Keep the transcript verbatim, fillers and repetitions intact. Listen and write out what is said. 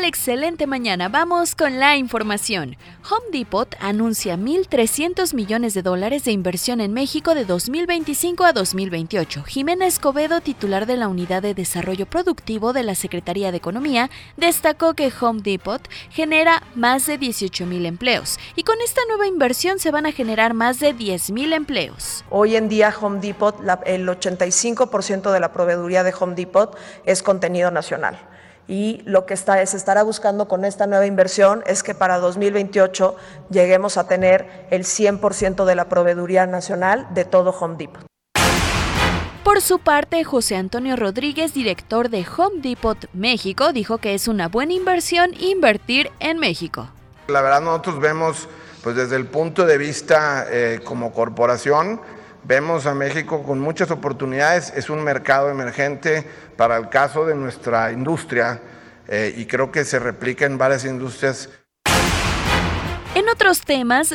tal? Excelente mañana. Vamos con la información. Home Depot anuncia mil trescientos millones de dólares de inversión en México de dos mil veinticinco a dos mil veintiocho. Jimena Escobedo, titular de la Unidad de Desarrollo Productivo de la Secretaría de Economía, destacó que Home Depot genera más de dieciocho mil empleos y con esta nueva inversión se van a generar más de diez mil empleos. Hoy en día Home Depot, la, el ochenta y cinco por ciento de la proveeduría de Home Depot es contenido nacional. Y lo que está, se estará buscando con esta nueva inversión es que para dos mil veintiocho lleguemos a tener el cien por ciento de la proveeduría nacional de todo Home Depot. Por su parte, José Antonio Rodríguez, director de Home Depot México, dijo que es una buena inversión invertir en México. La verdad nosotros vemos, pues desde el punto de vista eh, como corporación, vemos a México con muchas oportunidades, es un mercado emergente para el caso de nuestra industria eh, y creo que se replica en varias industrias. En otros temas,